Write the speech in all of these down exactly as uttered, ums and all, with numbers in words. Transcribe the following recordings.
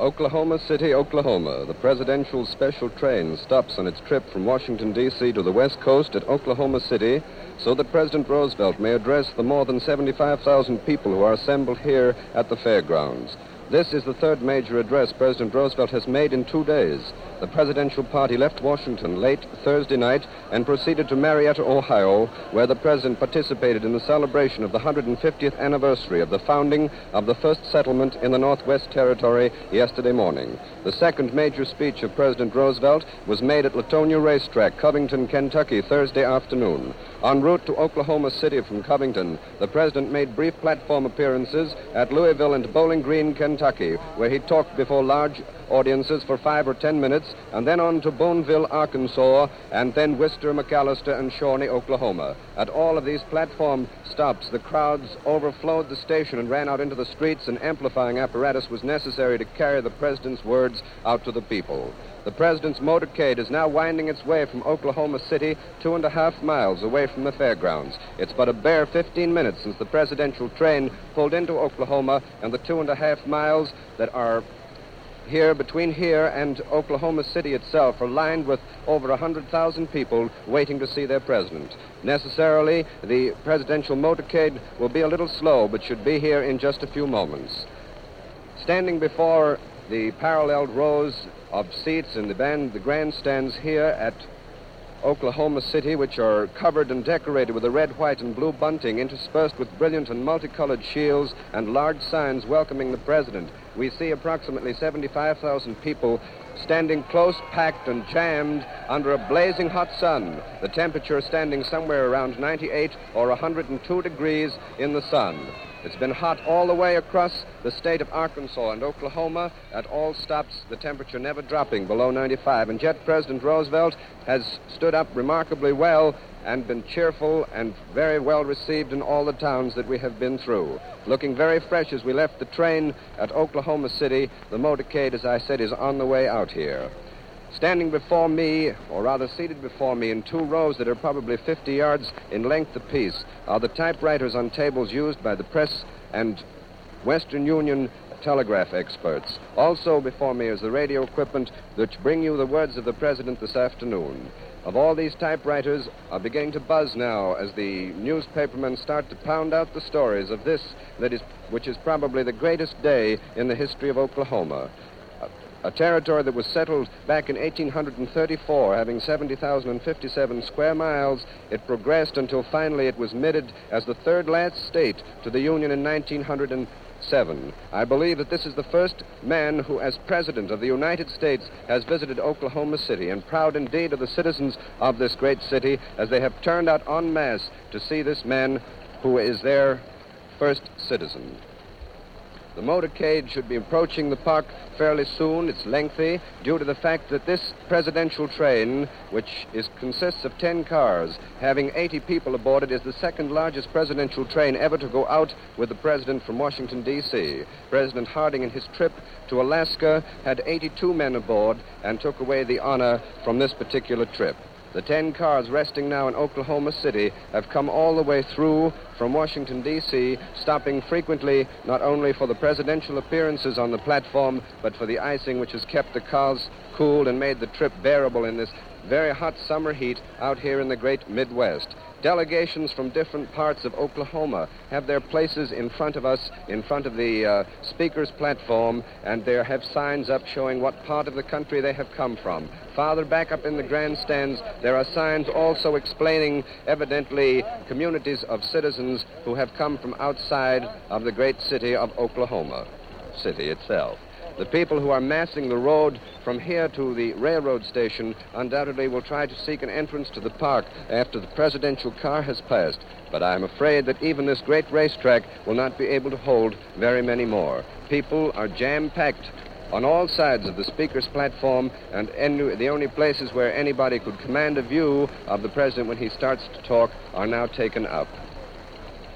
Oklahoma City, Oklahoma. The presidential special train stops on its trip from Washington, D C to the West Coast at Oklahoma City so that President Roosevelt may address the more than seventy-five thousand people who are assembled here at the fairgrounds. This is the third major address President Roosevelt has made in two days. The presidential party left Washington late Thursday night and proceeded to Marietta, Ohio, where the president participated in the celebration of the one hundred fiftieth anniversary of the founding of the first settlement in the Northwest Territory yesterday morning. The second major speech of President Roosevelt was made at Latonia Racetrack, Covington, Kentucky, Thursday afternoon. En route to Oklahoma City from Covington, the president made brief platform appearances at Louisville and Bowling Green, Kentucky, where he talked before large audiences for five or ten minutes, and then on to Boonville, Arkansas, and then Worcester, McAllister, and Shawnee, Oklahoma. At all of these platform stops, the crowds overflowed the station and ran out into the streets. An amplifying apparatus was necessary to carry the president's words out to the people. The president's motorcade is now winding its way from Oklahoma City, two and a half miles away from the fairgrounds. It's but a bare fifteen minutes since the presidential train pulled into Oklahoma, and the two and a half miles that are here, between here and Oklahoma City itself, are lined with over one hundred thousand people waiting to see their president. Necessarily, the presidential motorcade will be a little slow, but should be here in just a few moments. Standing before the paralleled rows of seats in the band, the grandstands here at Oklahoma City, which are covered and decorated with a red, white, and blue bunting interspersed with brilliant and multicolored shields and large signs welcoming the president, we see approximately seventy-five thousand people standing close, packed, and jammed under a blazing hot sun, the temperature standing somewhere around ninety-eight or one hundred two degrees in the sun. It's been hot all the way across the state of Arkansas and Oklahoma. At all stops, the temperature never dropping below ninety-five. And yet President Roosevelt has stood up remarkably well and been cheerful and very well received in all the towns that we have been through. Looking very fresh as we left the train at Oklahoma City, the motorcade, as I said, is on the way out here. Standing before me, or rather seated before me in two rows that are probably fifty yards in length apiece, are the typewriters on tables used by the press and Western Union telegraph experts. Also before me is the radio equipment which bring you the words of the president this afternoon. Of all these typewriters are beginning to buzz now as the newspapermen start to pound out the stories of this, that is, which is probably the greatest day in the history of Oklahoma. A territory that was settled back in eighteen thirty-four, having seventy thousand fifty-seven square miles. It progressed until finally it was admitted as the third last state to the Union in nineteen oh seven. I believe that this is the first man who, as President of the United States, has visited Oklahoma City, and proud indeed of the citizens of this great city as they have turned out en masse to see this man who is their first citizen. The motorcade should be approaching the park fairly soon. It's lengthy due to the fact that this presidential train, which is, consists of ten cars, having eighty people aboard it, is the second largest presidential train ever to go out with the president from Washington, D C President Harding, in his trip to Alaska, had eighty-two men aboard and took away the honor from this particular trip. The ten cars resting now in Oklahoma City have come all the way through from Washington, D C, stopping frequently not only for the presidential appearances on the platform, but for the icing which has kept the cars cooled and made the trip bearable in this very hot summer heat out here in the great Midwest. Delegations from different parts of Oklahoma have their places in front of us, in front of the uh, speaker's platform, and they have signs up showing what part of the country they have come from. Farther back up in the grandstands, there are signs also explaining, evidently, communities of citizens who have come from outside of the great city of Oklahoma City itself. The people who are massing the road from here to the railroad station undoubtedly will try to seek an entrance to the park after the presidential car has passed. But I'm afraid that even this great racetrack will not be able to hold very many more. People are jam-packed on all sides of the speaker's platform, and any, the only places where anybody could command a view of the president when he starts to talk are now taken up.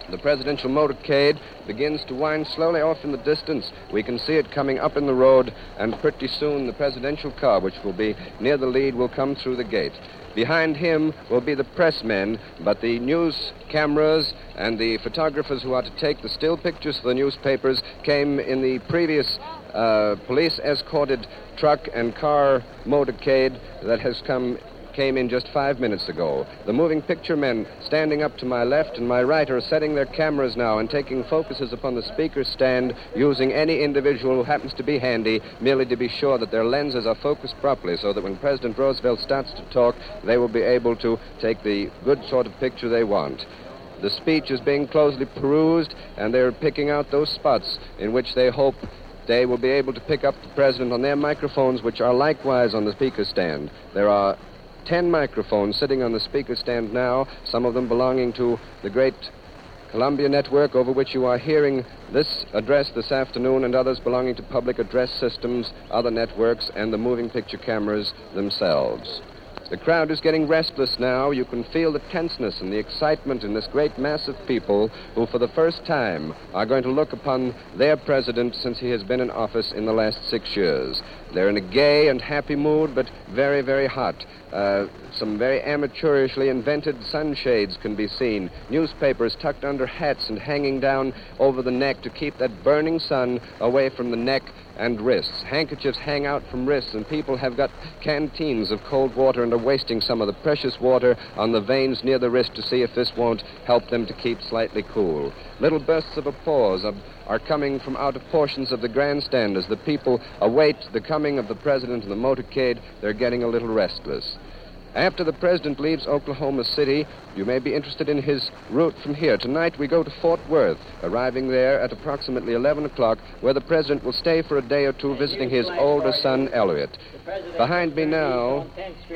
The presidential motorcade begins to wind slowly off in the distance. We can see it coming up in the road, and pretty soon the presidential car, which will be near the lead, will come through the gate. Behind him will be the pressmen, but the news cameras and the photographers who are to take the still pictures for the newspapers came in the previous uh, police-escorted truck and car motorcade that has come came in just five minutes ago. The moving picture men standing up to my left and my right are setting their cameras now and taking focuses upon the speaker's stand, using any individual who happens to be handy, merely to be sure that their lenses are focused properly so that when President Roosevelt starts to talk, they will be able to take the good sort of picture they want. The speech is being closely perused, and they're picking out those spots in which they hope they will be able to pick up the president on their microphones, which are likewise on the speaker's stand. There are ten microphones sitting on the speaker stand now, some of them belonging to the great Columbia Network, over which you are hearing this address this afternoon, and others belonging to Public Address Systems, other networks, and the moving picture cameras themselves. The crowd is getting restless now. You can feel the tenseness and the excitement in this great mass of people who, for the first time, are going to look upon their president since he has been in office in the last six years. They're in a gay and happy mood, but very, very hot. Uh, some very amateurishly invented sunshades can be seen. Newspapers tucked under hats and hanging down over the neck to keep that burning sun away from the neck and wrists. Handkerchiefs hang out from wrists, and people have got canteens of cold water and are wasting some of the precious water on the veins near the wrist to see if this won't help them to keep slightly cool. Little bursts of applause are, are coming from out of portions of the grandstand as the people await the coming of the president in the motorcade. They're getting a little restless. After the president leaves Oklahoma City, you may be interested in his route from here. Tonight we go to Fort Worth, arriving there at approximately eleven o'clock, where the president will stay for a day or two visiting his older son, Elliot. Behind me now,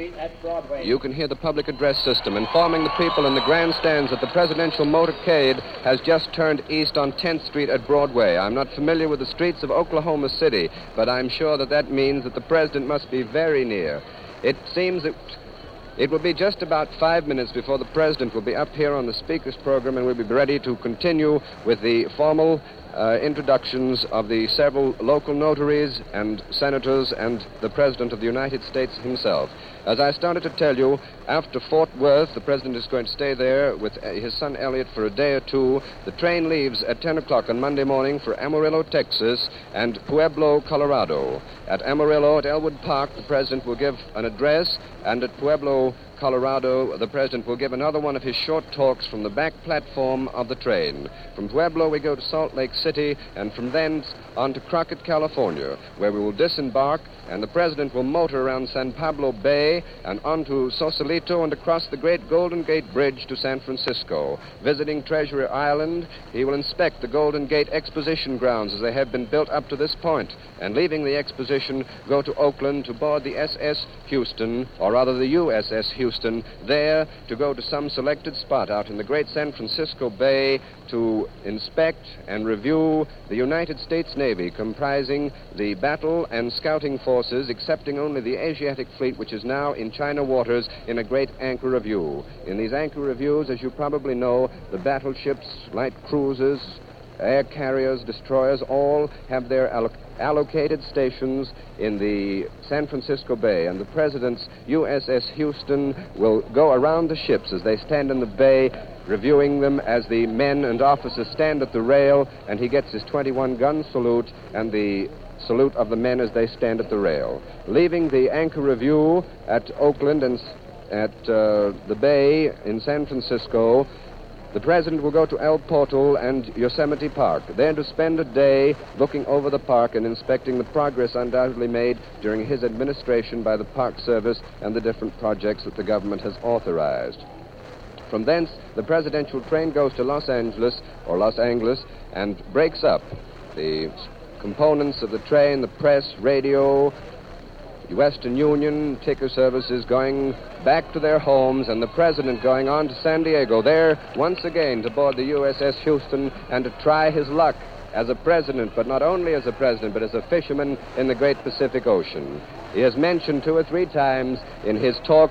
you can hear the public address system informing the people in the grandstands that the presidential motorcade has just turned east on tenth Street at Broadway. I'm not familiar with the streets of Oklahoma City, but I'm sure that that means that the president must be very near. It seems that it will be just about five minutes before the president will be up here on the speaker's program, and we'll be ready to continue with the formal uh, introductions of the several local notaries and senators and the president of the United States himself. As I started to tell you, after Fort Worth, the president is going to stay there with his son Elliot for a day or two. The train leaves at ten o'clock on Monday morning for Amarillo, Texas, and Pueblo, Colorado. At Amarillo, at Elwood Park, the president will give an address, and at Pueblo, Colorado, the president will give another one of his short talks from the back platform of the train. From Pueblo, we go to Salt Lake City, and from thence on to Crockett, California, where we will disembark, and the president will motor around San Pablo Bay and on to Sausalito and across the great Golden Gate Bridge to San Francisco. Visiting Treasure Island, he will inspect the Golden Gate Exposition grounds as they have been built up to this point, and leaving the exposition, go to Oakland to board the S S Houston, or rather the U S S Houston, there to go to some selected spot out in the great San Francisco Bay to inspect and review the United States Navy, comprising the battle and scouting forces, excepting only the Asiatic fleet, which is now in China waters in a great anchor review. In these anchor reviews, as you probably know, the battleships, light cruisers, air carriers, destroyers, all have their alloc- allocated stations in the San Francisco Bay, and the president's U S S Houston will go around the ships as they stand in the bay, reviewing them as the men and officers stand at the rail, and he gets his twenty-one gun salute and the salute of the men as they stand at the rail. Leaving the anchor review at Oakland and at uh, the bay in San Francisco, the president will go to El Portal and Yosemite Park, there to spend a day looking over the park and inspecting the progress undoubtedly made during his administration by the Park Service and the different projects that the government has authorized. From thence, the presidential train goes to Los Angeles, or Los Angeles, and breaks up. The components of the train, the press, radio, Western Union, ticker services going back to their homes, and the president going on to San Diego, there once again to board the U S S Houston and to try his luck as a president, but not only as a president, but as a fisherman in the great Pacific Ocean. He has mentioned two or three times in his talks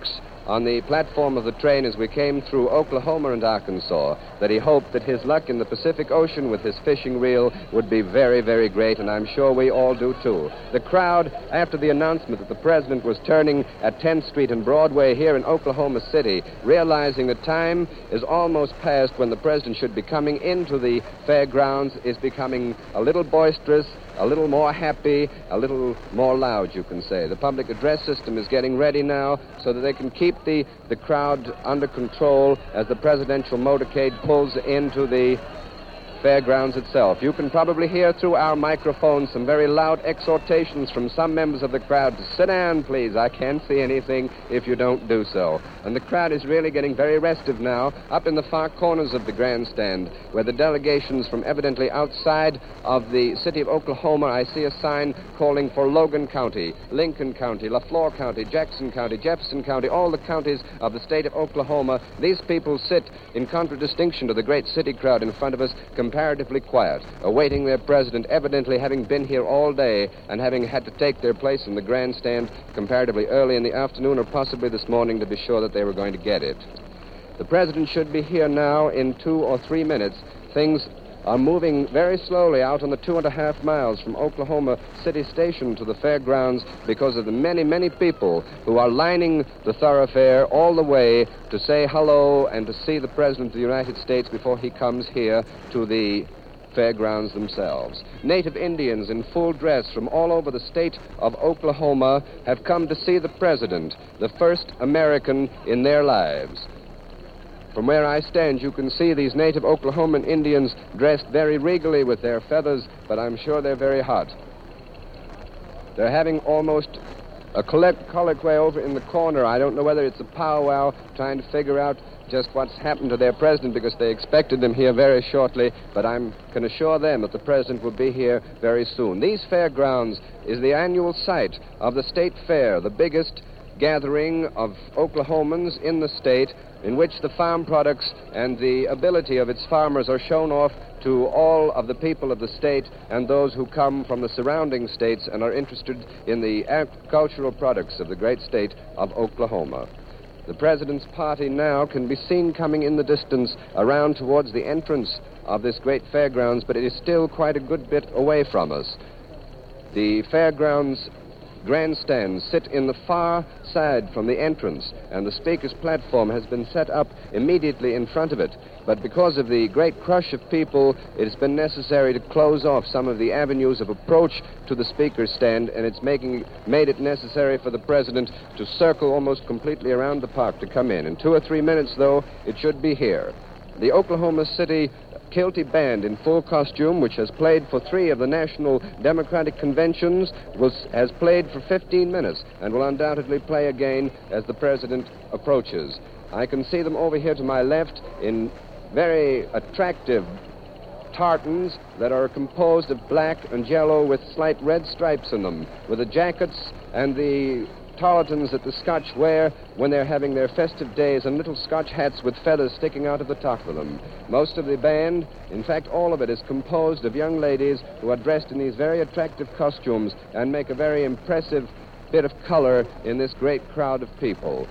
on the platform of the train as we came through Oklahoma and Arkansas that he hoped that his luck in the Pacific Ocean with his fishing reel would be very, very great, and I'm sure we all do too. The crowd, after the announcement that the president was turning at tenth Street and Broadway here in Oklahoma City, realizing the time is almost past when the president should be coming into the fairgrounds, is becoming a little boisterous, a little more happy, a little more loud, you can say. The public address system is getting ready now so that they can keep the, the crowd under control as the presidential motorcade pulls into the fairgrounds itself. You can probably hear through our microphones some very loud exhortations from some members of the crowd to sit down, please. I can't see anything if you don't do so. And the crowd is really getting very restive now up in the far corners of the grandstand where the delegations from evidently outside of the city of Oklahoma, I see a sign calling for Logan County, Lincoln County, LaFleur County, Jackson County, Jefferson County, all the counties of the state of Oklahoma. These people sit in contradistinction to the great city crowd in front of us, comparatively quiet, awaiting their president, evidently having been here all day and having had to take their place in the grandstand comparatively early in the afternoon or possibly this morning to be sure that they were going to get it. The president should be here now in two or three minutes. Things are moving very slowly out on the two and a half miles from Oklahoma City Station to the fairgrounds because of the many, many people who are lining the thoroughfare all the way to say hello and to see the President of the United States before he comes here to the fairgrounds themselves. Native Indians in full dress from all over the state of Oklahoma have come to see the President, the first American in their lives. From where I stand, you can see these native Oklahoman Indians dressed very regally with their feathers, but I'm sure they're very hot. They're having almost a colloquy over in the corner. I don't know whether it's a powwow, trying to figure out just what's happened to their president because they expected him here very shortly, but I can assure them that the president will be here very soon. These fairgrounds is the annual site of the state fair, the biggest gathering of Oklahomans in the state, in which the farm products and the ability of its farmers are shown off to all of the people of the state and those who come from the surrounding states and are interested in the agricultural products of the great state of Oklahoma. The president's party now can be seen coming in the distance around towards the entrance of this great fairgrounds, but it is still quite a good bit away from us. The fairgrounds grandstands sit in the far side from the entrance, and the speaker's platform has been set up immediately in front of it. But because of the great crush of people, it has been necessary to close off some of the avenues of approach to the speaker's stand, and it's making made it necessary for the president to circle almost completely around the park to come in. In two or three minutes, though, it should be here. The Oklahoma City Kilty Band in full costume, which has played for three of the National Democratic Conventions, was, has played for fifteen minutes and will undoubtedly play again as the president approaches. I can see them over here to my left in very attractive tartans that are composed of black and yellow with slight red stripes in them, with the jackets and the tarletans that the Scotch wear when they're having their festive days, and little Scotch hats with feathers sticking out of the top of them. Most of the band, in fact all of it, is composed of young ladies who are dressed in these very attractive costumes and make a very impressive bit of color in this great crowd of people.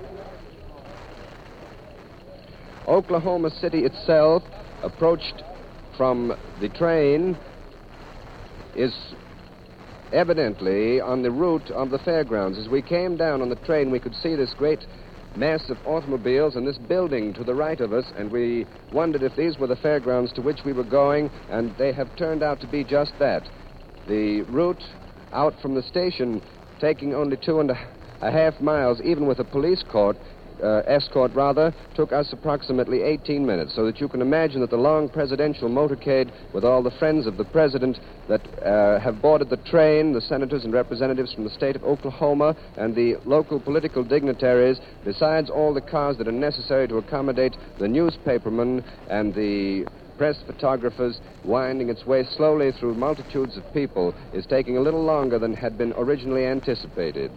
Oklahoma City itself, approached from the train, is evidently on the route of the fairgrounds. As we came down on the train, we could see this great mass of automobiles and this building to the right of us, and we wondered if these were the fairgrounds to which we were going, and they have turned out to be just that. The route out from the station, taking only two and a, a half miles, even with a police court, Uh, escort rather, took us approximately eighteen minutes, so that you can imagine that the long presidential motorcade with all the friends of the president that uh, have boarded the train, the senators and representatives from the state of Oklahoma and the local political dignitaries, besides all the cars that are necessary to accommodate the newspapermen and the press photographers, winding its way slowly through multitudes of people, is taking a little longer than had been originally anticipated.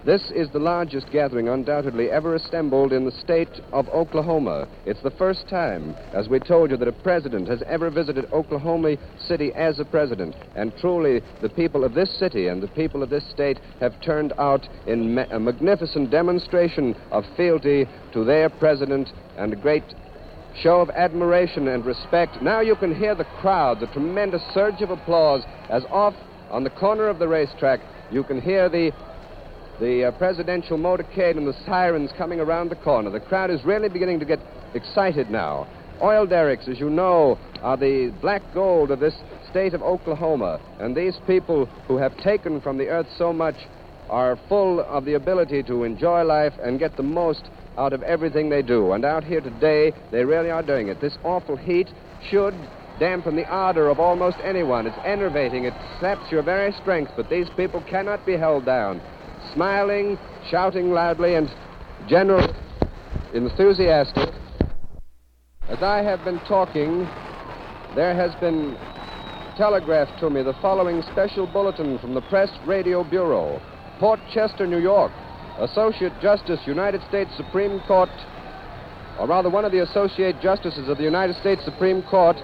This is the largest gathering undoubtedly ever assembled in the state of Oklahoma. It's the first time, as we told you, that a president has ever visited Oklahoma City as a president. And truly, the people of this city and the people of this state have turned out in ma- a magnificent demonstration of fealty to their president and a great show of admiration and respect. Now you can hear the crowd, the tremendous surge of applause, as off on the corner of the racetrack you can hear the the uh, presidential motorcade and the sirens coming around the corner. The crowd is really beginning to get excited now. Oil derricks, as you know, are the black gold of this state of Oklahoma, and these people who have taken from the earth so much are full of the ability to enjoy life and get the most out of everything they do. And out here today, they really are doing it. This awful heat should dampen the ardor of almost anyone. It's enervating. It saps your very strength, but these people cannot be held down. Smiling, shouting loudly, and generally enthusiastic. As I have been talking, there has been telegraphed to me the following special bulletin from the Press Radio Bureau. Port Chester, New York. Associate Justice, United States Supreme Court, or rather one of the Associate Justices of the United States Supreme Court.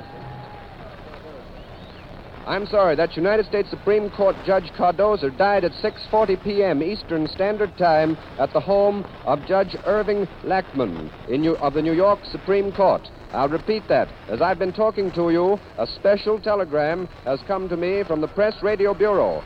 I'm sorry, that's United States Supreme Court Judge Cardozo died at six forty p.m. Eastern Standard Time at the home of Judge Irving Lackman in New, of the New York Supreme Court. I'll repeat that. As I've been talking to you, a special telegram has come to me from the Press Radio Bureau.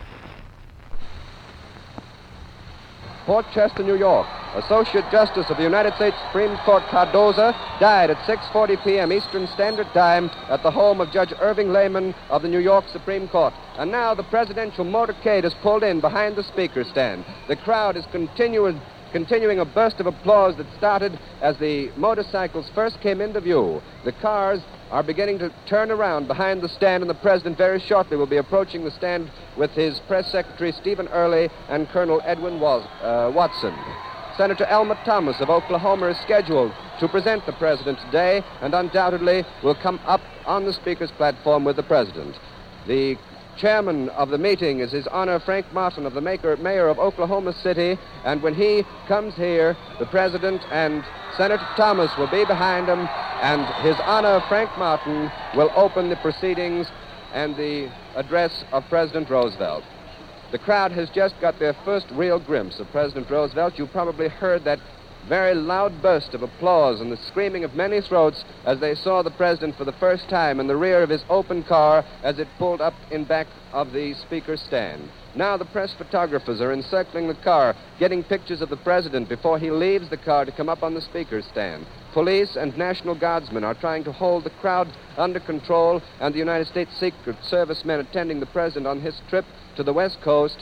Port Chester, New York. Associate Justice of the United States Supreme Court Cardozo died at six forty p.m. Eastern Standard Time at the home of Judge Irving Layman of the New York Supreme Court. And now the presidential motorcade is pulled in behind the speaker stand. The crowd is continuing, continuing a burst of applause that started as the motorcycles first came into view. The cars are beginning to turn around behind the stand, and the president very shortly will be approaching the stand with his press secretary, Stephen Early, and Colonel Edwin Was- uh, Watson. Senator Elmer Thomas of Oklahoma is scheduled to present the president today, and undoubtedly will come up on the speaker's platform with the president. The chairman of the meeting is His Honor Frank Martin of the maker, mayor of Oklahoma City, and when he comes here, the president and Senator Thomas will be behind him, and His Honor Frank Martin will open the proceedings and the address of President Roosevelt. The crowd has just got their first real glimpse of President Roosevelt. You probably heard that very loud burst of applause and the screaming of many throats as they saw the president for the first time in the rear of his open car as it pulled up in back of the speaker's stand. Now the press photographers are encircling the car, getting pictures of the president before he leaves the car to come up on the speaker's stand. Police and National Guardsmen are trying to hold the crowd under control, and the United States Secret Service men attending the president on his trip to the West Coast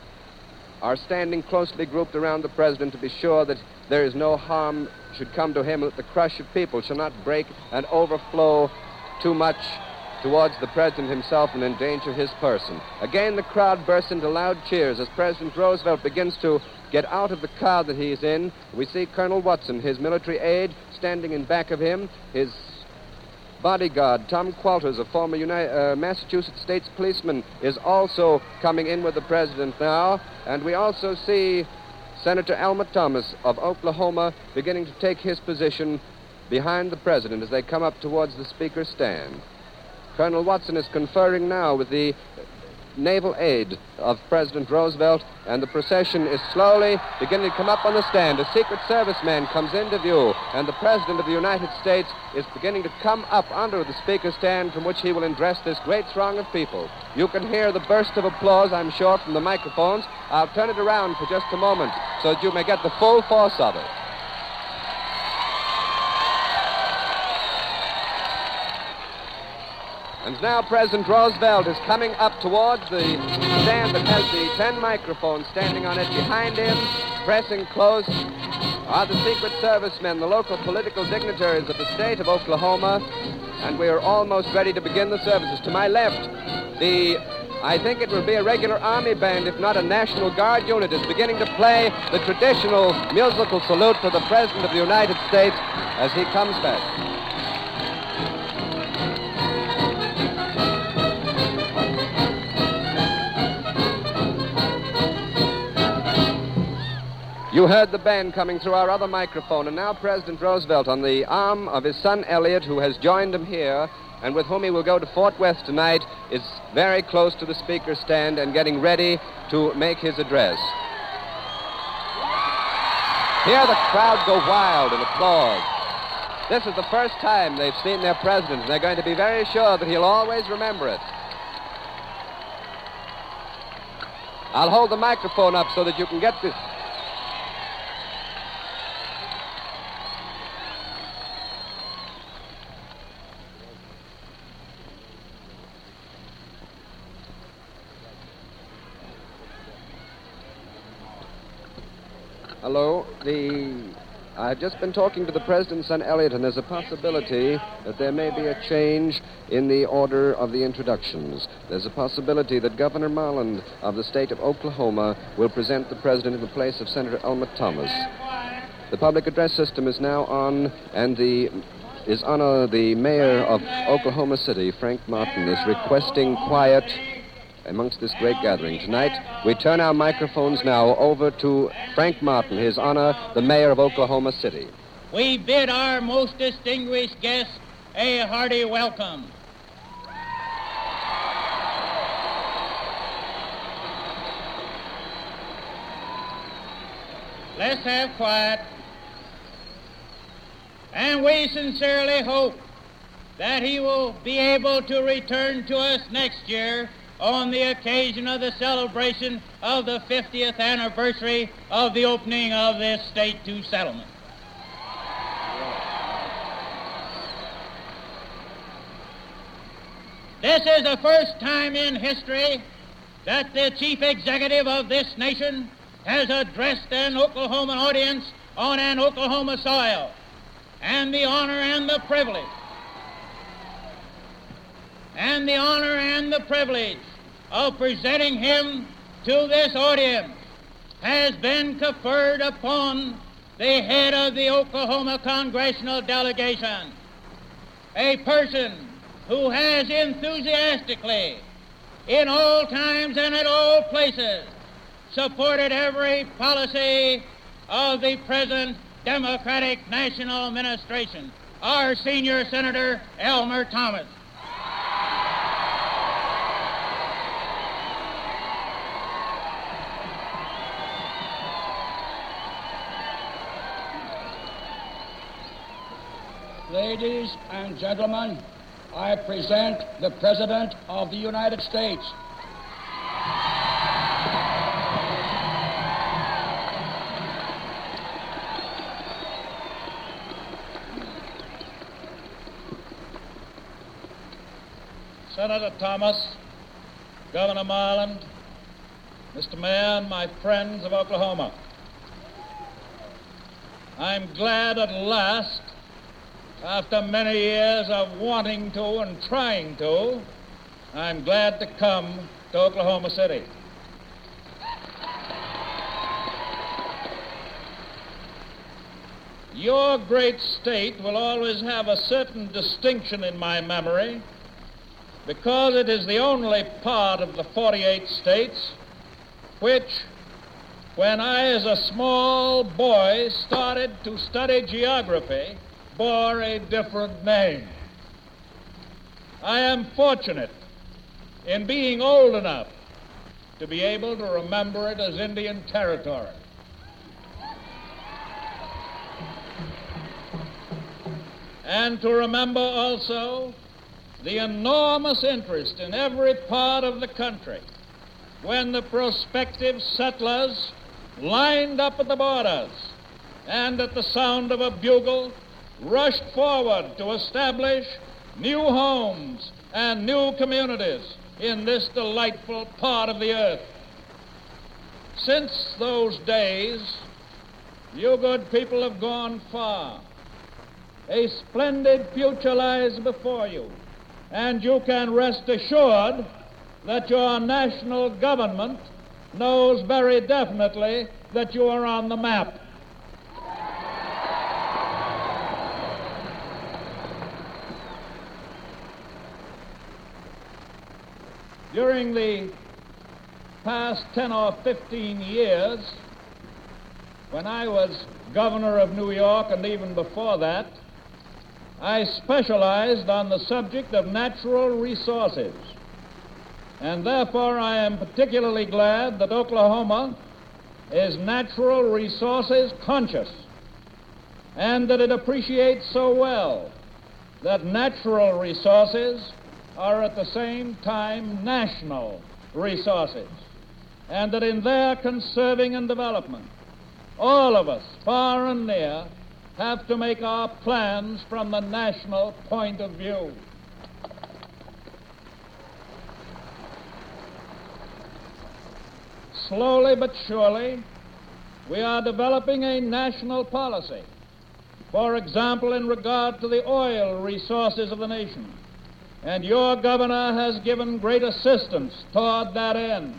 are standing closely grouped around the president to be sure that there is no harm should come to him, that the crush of people shall not break and overflow too much towards the president himself and endanger his person. Again, the crowd bursts into loud cheers as President Roosevelt begins to get out of the car that he is in. We see Colonel Watson, his military aide, standing in back of him. His bodyguard, Tom Qualters, a former United, uh, Massachusetts State's policeman, is also coming in with the president now. And we also see Senator Elmer Thomas of Oklahoma beginning to take his position behind the president as they come up towards the speaker's stand. Colonel Watson is conferring now with the naval aide of President Roosevelt, and the procession is slowly beginning to come up on the stand. A Secret Service man comes into view, and the President of the United States is beginning to come up under the speaker's stand from which he will address this great throng of people. You can hear the burst of applause, I'm sure, from the microphones. I'll turn it around for just a moment so that you may get the full force of it. And now President Roosevelt is coming up towards the stand that has the ten microphones standing on it. Behind him, pressing close, are the Secret Service men, the local political dignitaries of the state of Oklahoma, and we are almost ready to begin the services. To my left, the, I think it will be a regular army band, if not a National Guard unit, is beginning to play the traditional musical salute for the President of the United States as he comes back. You heard the band coming through our other microphone, and now President Roosevelt, on the arm of his son Elliot, who has joined him here, and with whom he will go to Fort West tonight, is very close to the speaker's stand and getting ready to make his address. Here the crowd go wild in applause. This is the first time they've seen their president, and they're going to be very sure that he'll always remember it. I'll hold the microphone up so that you can get this. Hello. The I've just been talking to the president's son, Elliot, and there's a possibility that there may be a change in the order of the introductions. There's a possibility that Governor Marland of the state of Oklahoma will present the president in the place of Senator Elmer Thomas. The public address system is now on, and the is on uh, the mayor of Oklahoma City, Frank Martin, is requesting quiet amongst this great gathering. Tonight, we turn our microphones now over to Frank Martin, His Honor, the Mayor of Oklahoma City. We bid our most distinguished guests a hearty welcome. Let's have quiet. And we sincerely hope that he will be able to return to us next year on the occasion of the celebration of the fiftieth anniversary of the opening of this state to settlement. This is the first time in history that the chief executive of this nation has addressed an Oklahoman audience on an Oklahoma soil, and the honor and the privilege and the honor and the privilege of presenting him to this audience has been conferred upon the head of the Oklahoma Congressional Delegation, a person who has enthusiastically, in all times and at all places, supported every policy of the present Democratic National Administration, our senior Senator Elmer Thomas. Ladies and gentlemen, I present the President of the United States. Senator Thomas, Governor Marland, Mister Mayor, and my friends of Oklahoma, I'm glad at last, after many years of wanting to and trying to, I'm glad to come to Oklahoma City. Your great state will always have a certain distinction in my memory because it is the only part of the forty-eight states which, when I as a small boy started to study geography, bore a different name. I am fortunate in being old enough to be able to remember it as Indian Territory. And to remember also the enormous interest in every part of the country when the prospective settlers lined up at the borders and at the sound of a bugle rushed forward to establish new homes and new communities in this delightful part of the earth. Since those days, you good people have gone far. A splendid future lies before you, and you can rest assured that your national government knows very definitely that you are on the map. During the past ten or fifteen years, when I was governor of New York, and even before that, I specialized on the subject of natural resources. And therefore, I am particularly glad that Oklahoma is natural resources conscious, and that it appreciates so well that natural resources are at the same time national resources, and that in their conserving and development, all of us, far and near, have to make our plans from the national point of view. Slowly but surely, we are developing a national policy, for example, in regard to the oil resources of the nation, and your governor has given great assistance toward that end.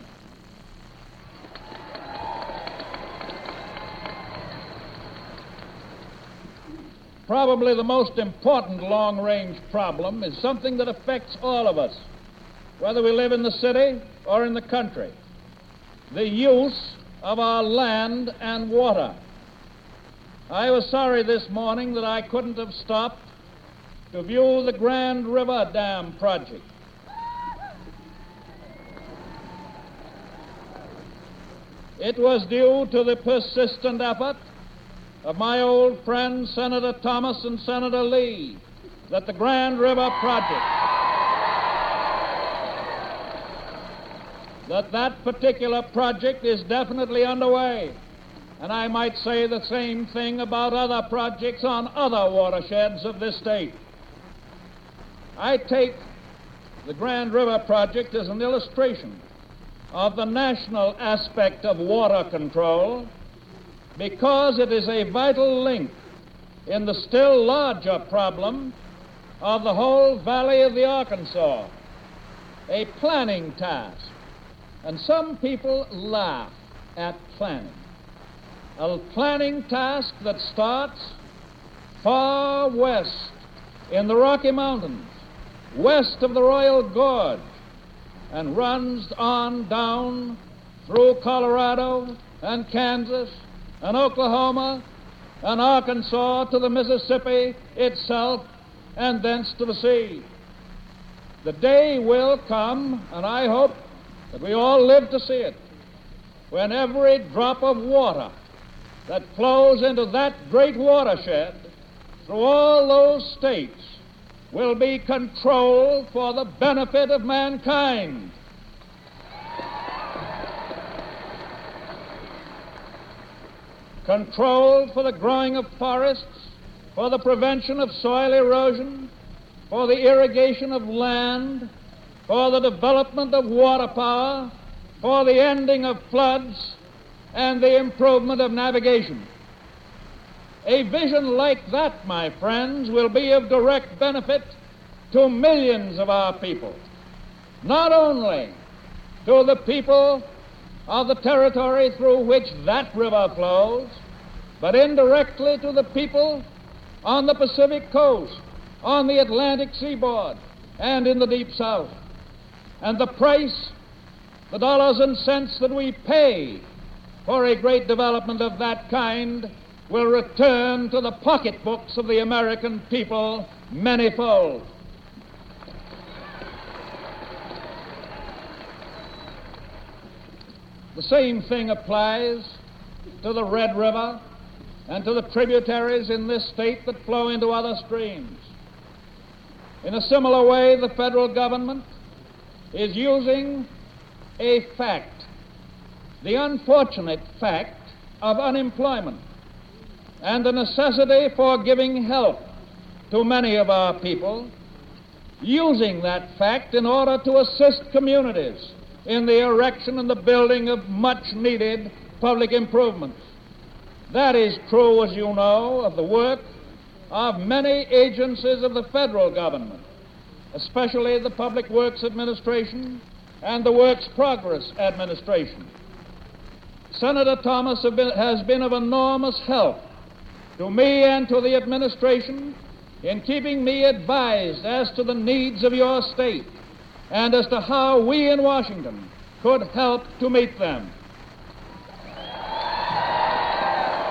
Probably the most important long-range problem is something that affects all of us, whether we live in the city or in the country: the use of our land and water. I was sorry this morning that I couldn't have stopped to view the Grand River Dam project. It was due to the persistent effort of my old friends Senator Thomas and Senator Lee that the Grand River project, that that particular project is definitely underway. And I might say the same thing about other projects on other watersheds of this state. I take the Grand River project as an illustration of the national aspect of water control, because it is a vital link in the still larger problem of the whole valley of the Arkansas, a planning task. And some people laugh at planning. A planning task that starts far west in the Rocky Mountains, west of the Royal Gorge, and runs on down through Colorado and Kansas and Oklahoma and Arkansas to the Mississippi itself, and thence to the sea. The day will come, and I hope that we all live to see it, when every drop of water that flows into that great watershed through all those states will be controlled for the benefit of mankind. Controlled for the growing of forests, for the prevention of soil erosion, for the irrigation of land, for the development of water power, for the ending of floods, and the improvement of navigation. A vision like that, my friends, will be of direct benefit to millions of our people, not only to the people of the territory through which that river flows, but indirectly to the people on the Pacific coast, on the Atlantic seaboard, and in the Deep South. And the price, the dollars and cents that we pay for a great development of that kind, will return to the pocketbooks of the American people manyfold. The same thing applies to the Red River and to the tributaries in this state that flow into other streams. In a similar way, the federal government is using a fact, the unfortunate fact of unemployment, and the necessity for giving help to many of our people, using that fact in order to assist communities in the erection and the building of much-needed public improvements. That is true, as you know, of the work of many agencies of the federal government, especially the Public Works Administration and the Works Progress Administration. Senator Thomas have been, has been of enormous help to me and to the administration in keeping me advised as to the needs of your state and as to how we in Washington could help to meet them.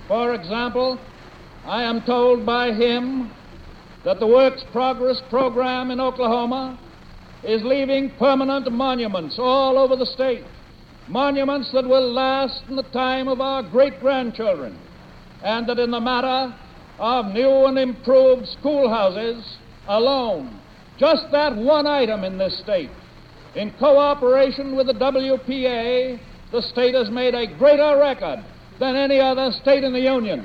For example, I am told by him that the Works Progress program in Oklahoma is leaving permanent monuments all over the state, monuments that will last in the time of our great-grandchildren, and that in the matter of new and improved schoolhouses alone, just that one item in this state, in cooperation with the W P A, the state has made a greater record than any other state in the Union.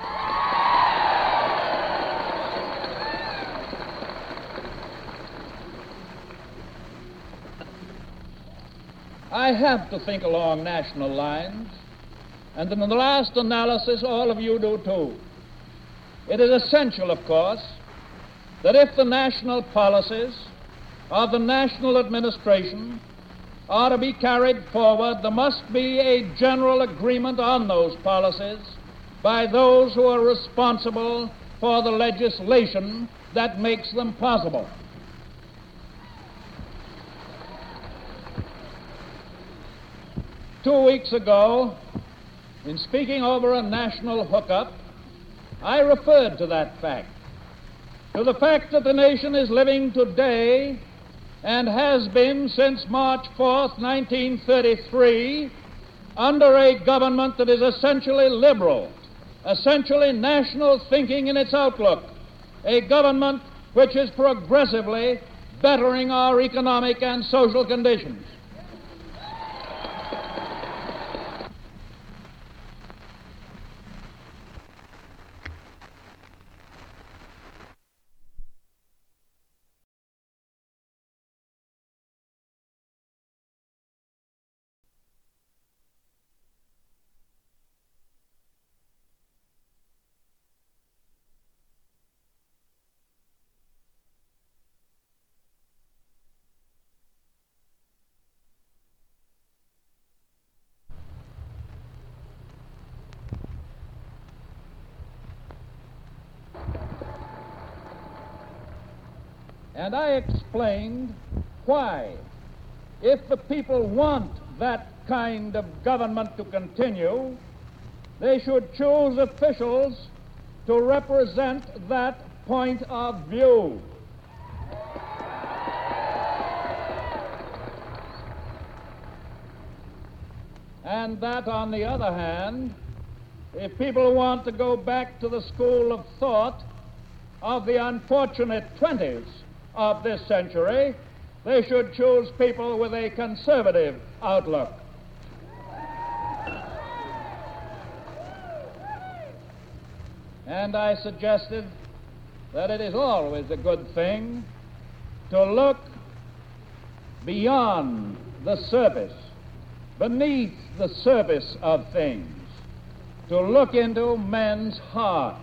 I have to think along national lines, and in the last analysis, all of you do too. It is essential, of course, that if the national policies of the national administration are to be carried forward, there must be a general agreement on those policies by those who are responsible for the legislation that makes them possible. Two weeks ago, in speaking over a national hookup, I referred to that fact, to the fact that the nation is living today and has been since March fourth, nineteen thirty-three, under a government that is essentially liberal, essentially national thinking in its outlook, a government which is progressively bettering our economic and social conditions. And I explained why, if the people want that kind of government to continue, they should choose officials to represent that point of view. And that, on the other hand, if people want to go back to the school of thought of the unfortunate twenties of this century, they should choose people with a conservative outlook. And I suggested that it is always a good thing to look beyond the surface, beneath the surface of things, to look into men's hearts.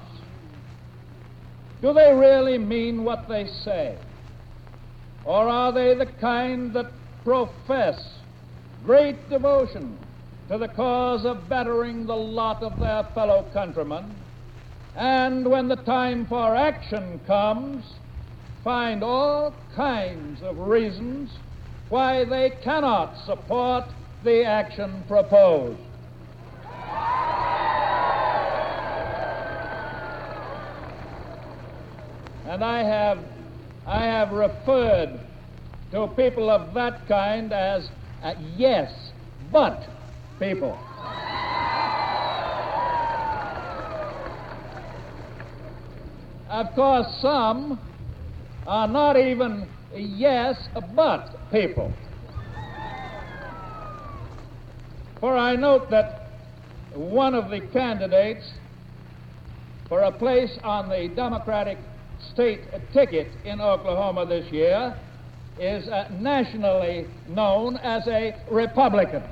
Do they really mean what they say? Or are they the kind that profess great devotion to the cause of bettering the lot of their fellow countrymen, and when the time for action comes, find all kinds of reasons why they cannot support the action proposed? And I have I have referred to people of that kind as uh, yes, but people. Of course, some are not even yes, but people. For I note that one of the candidates for a place on the Democratic state ticket in Oklahoma this year is uh, nationally known as a Republican.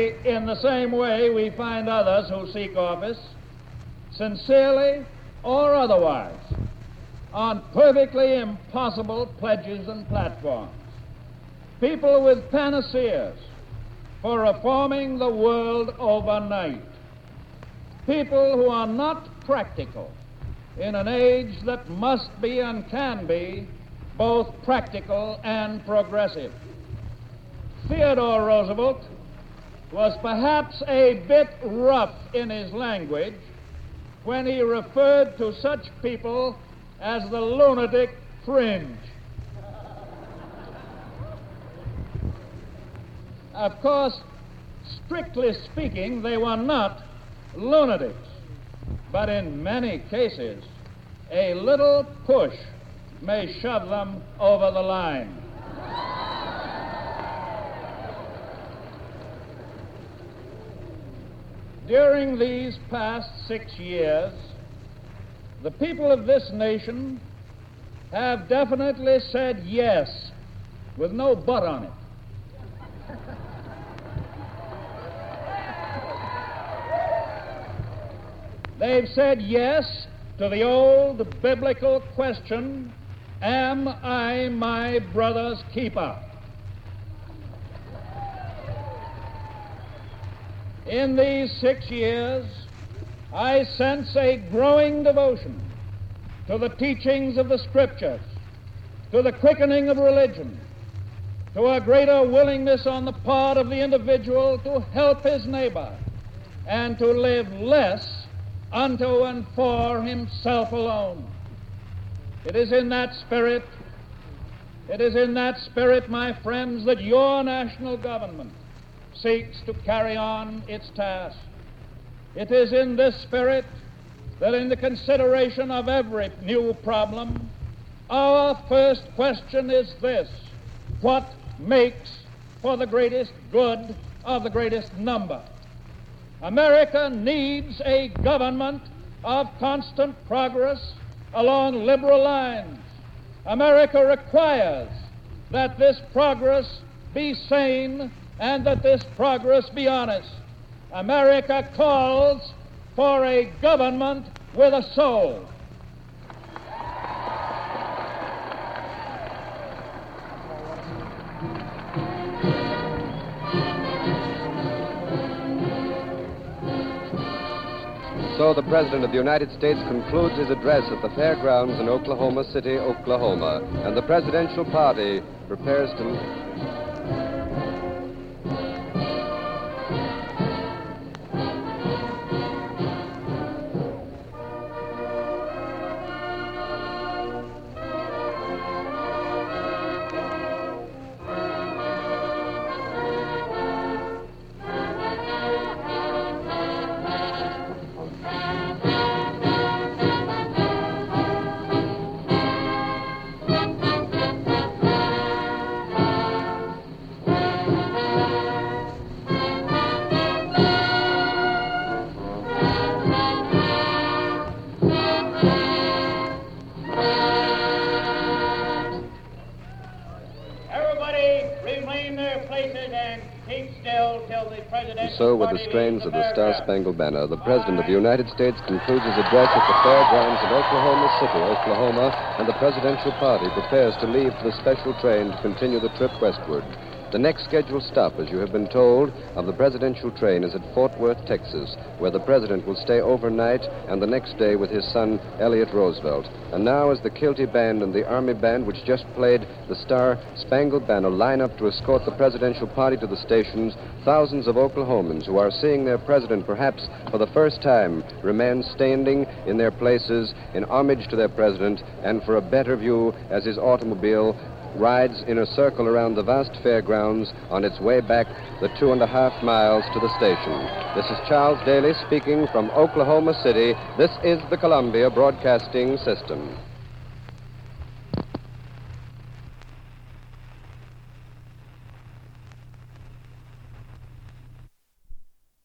Precisely in the same way we find others who seek office, sincerely or otherwise, on perfectly impossible pledges and platforms. People with panaceas for reforming the world overnight. People who are not practical in an age that must be and can be both practical and progressive. Theodore Roosevelt was perhaps a bit rough in his language when he referred to such people as the lunatic fringe. Of course, strictly speaking, they were not lunatics, but in many cases, a little push may shove them over the line. During these past six years, the people of this nation have definitely said yes, with no but on it. They've said yes to the old biblical question, am I my brother's keeper? In these six years, I sense a growing devotion to the teachings of the Scriptures, to the quickening of religion, to a greater willingness on the part of the individual to help his neighbor and to live less unto and for himself alone. It is in that spirit, it is in that spirit, my friends, that your national government seeks to carry on its task. It is in this spirit that in the consideration of every new problem, our first question is this: what makes for the greatest good of the greatest number? America needs a government of constant progress along liberal lines. America requires that this progress be sane and that this progress be honest. America calls for a government with a soul. So the President of the United States concludes his address at the fairgrounds in Oklahoma City, Oklahoma, and the presidential party prepares to... So, with the strains of the Star-Spangled Banner, the President of the United States concludes his address at the fairgrounds of Oklahoma City, Oklahoma, and the presidential party prepares to leave for the special train to continue the trip westward. The next scheduled stop, as you have been told, of the presidential train is at Fort Worth, Texas, where the president will stay overnight and the next day with his son, Elliott Roosevelt. And now, as the Kilty Band and the Army Band, which just played the Star-Spangled Banner, line up to escort the presidential party to the stations, thousands of Oklahomans who are seeing their president perhaps for the first time remain standing in their places in homage to their president and for a better view as his automobile rides in a circle around the vast fairgrounds on its way back the two and a half miles to the station. This is Charles Daly speaking from Oklahoma City. This is the Columbia Broadcasting System.